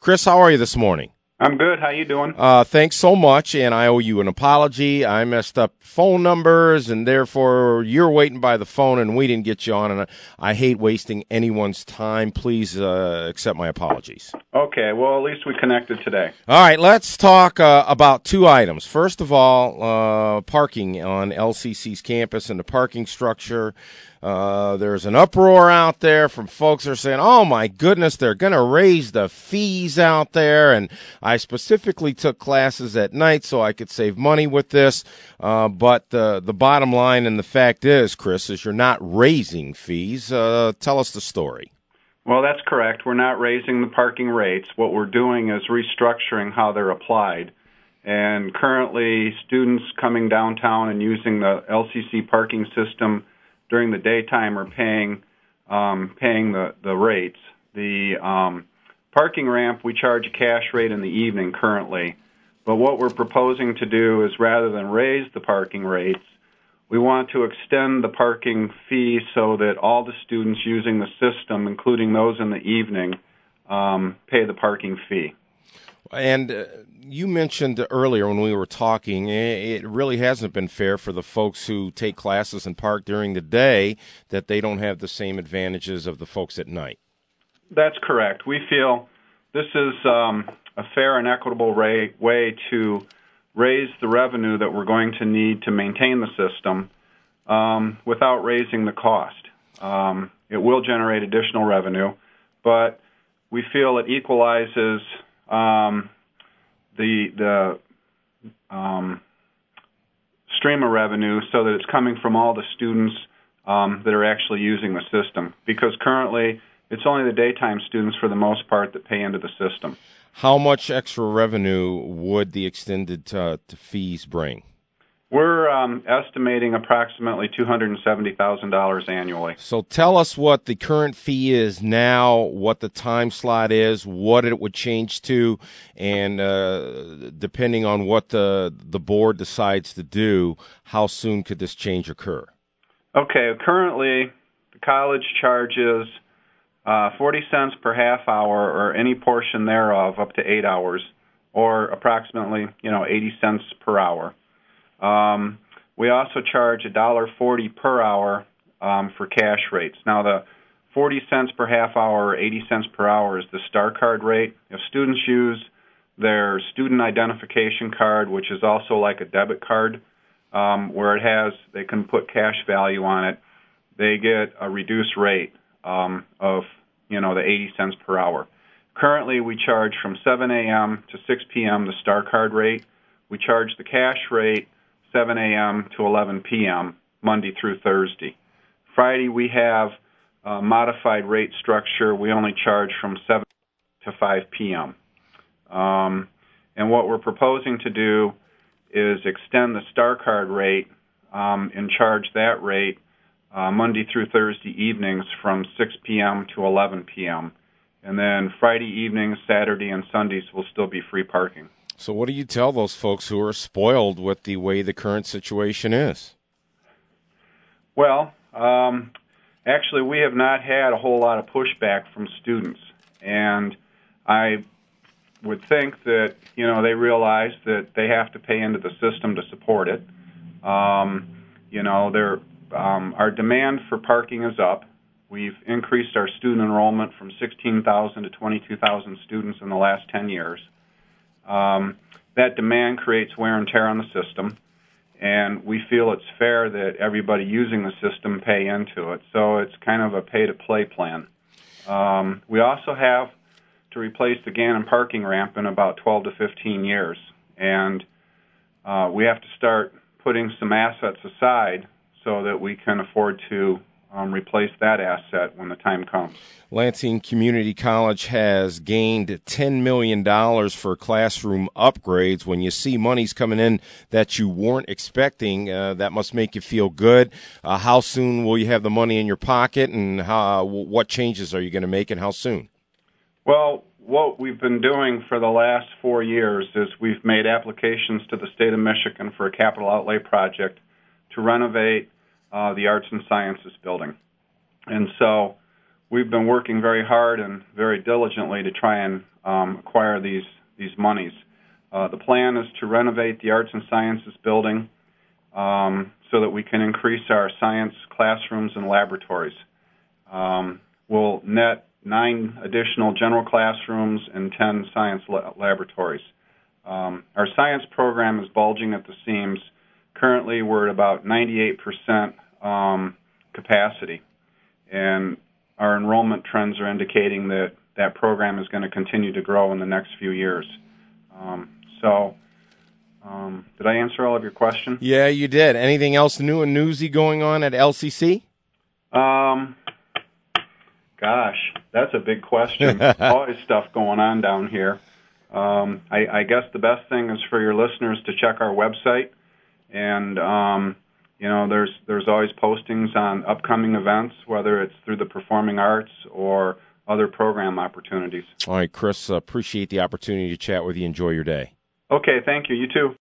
Chris, how are you this morning? I'm good. How you doing? Thanks so much, and I owe you an apology. I messed up phone numbers, and therefore you're waiting by the phone, and we didn't get you on, and I hate wasting anyone's time. Please accept my apologies. Okay, well, at least we connected today. All right, let's talk about two items. First of all, parking on LCC's campus and the parking structure. There's an uproar out there from folks who are saying, oh, my goodness, they're going to raise the fees out there. And I specifically took classes at night so I could save money with this. But the bottom line and the fact is, Chris, is you're not raising fees. Tell us the story. Well, that's correct. We're not raising the parking rates. What we're doing is restructuring how they're applied. And currently, students coming downtown and using the LCC parking system during the daytime are paying the rates. The parking ramp, we charge a cash rate in the evening currently. But what we're proposing to do is rather than raise the parking rates, we want to extend the parking fee so that all the students using the system, including those in the evening, pay the parking fee. And you mentioned earlier when we were talking, it really hasn't been fair for the folks who take classes and park during the day, that they don't have the same advantages of the folks at night. That's correct. We feel this is a fair and equitable way to raise the revenue that we're going to need to maintain the system without raising the cost. It will generate additional revenue, but we feel it equalizes the stream of revenue so that it's coming from all the students that are actually using the system, because currently it's only the daytime students for the most part that pay into the system. How much extra revenue would the extended fees bring? We're estimating approximately $270,000 annually. So tell us what the current fee is now, what the time slot is, what it would change to, and depending on what the board decides to do, how soon could this change occur? Okay, currently the college charges 40 cents per half hour or any portion thereof up to 8 hours, or approximately 80 cents per hour. We also charge $1.40 per hour for cash rates. Now, the 40 cents per half hour or 80 cents per hour is the Star Card rate. If students use their student identification card, which is also like a debit card, where they can put cash value on it, they get a reduced rate of the 80 cents per hour. Currently, we charge from 7 a.m. to 6 p.m. the Star Card rate. We charge the cash rate 7 a.m. to 11 p.m. Monday through Thursday. Friday, we have a modified rate structure. We only charge from 7 to 5 p.m. And what we're proposing to do is extend the Star Card rate and charge that rate Monday through Thursday evenings from 6 p.m. to 11 p.m. And then Friday evenings, Saturday, and Sundays will still be free parking. So what do you tell those folks who are spoiled with the way the current situation is? Well, actually, we have not had a whole lot of pushback from students. And I would think that, they realize that they have to pay into the system to support it. Our demand for parking is up. We've increased our student enrollment from 16,000 to 22,000 students in the last 10 years. That demand creates wear and tear on the system, and we feel it's fair that everybody using the system pay into it. So it's kind of a pay-to-play plan. We also have to replace the Gannon parking ramp in about 12 to 15 years, and we have to start putting some assets aside so that we can afford to replace that asset when the time comes. Lansing Community College has gained $10 million for classroom upgrades. When you see monies coming in that you weren't expecting, that must make you feel good. How soon will you have the money in your pocket, and what changes are you going to make, and how soon? Well, what we've been doing for the last 4 years is we've made applications to the state of Michigan for a capital outlay project to renovate the Arts and Sciences building. And so we've been working very hard and very diligently to try and acquire these monies. The plan is to renovate the Arts and Sciences building so that we can increase our science classrooms and laboratories. We'll net 9 additional general classrooms and 10 science laboratories. Our science program is bulging at the seams. Currently, we're at about 98% capacity, and our enrollment trends are indicating that that program is going to continue to grow in the next few years. Did I answer all of your questions? Yeah, you did. Anything else new and newsy going on at LCC? Gosh, that's a big question. Always stuff going on down here. I guess the best thing is for your listeners to check our website, and there's always postings on upcoming events, whether it's through the performing arts or other program opportunities. All right, Chris, appreciate the opportunity to chat with you. Enjoy your day. Okay, thank you. You too.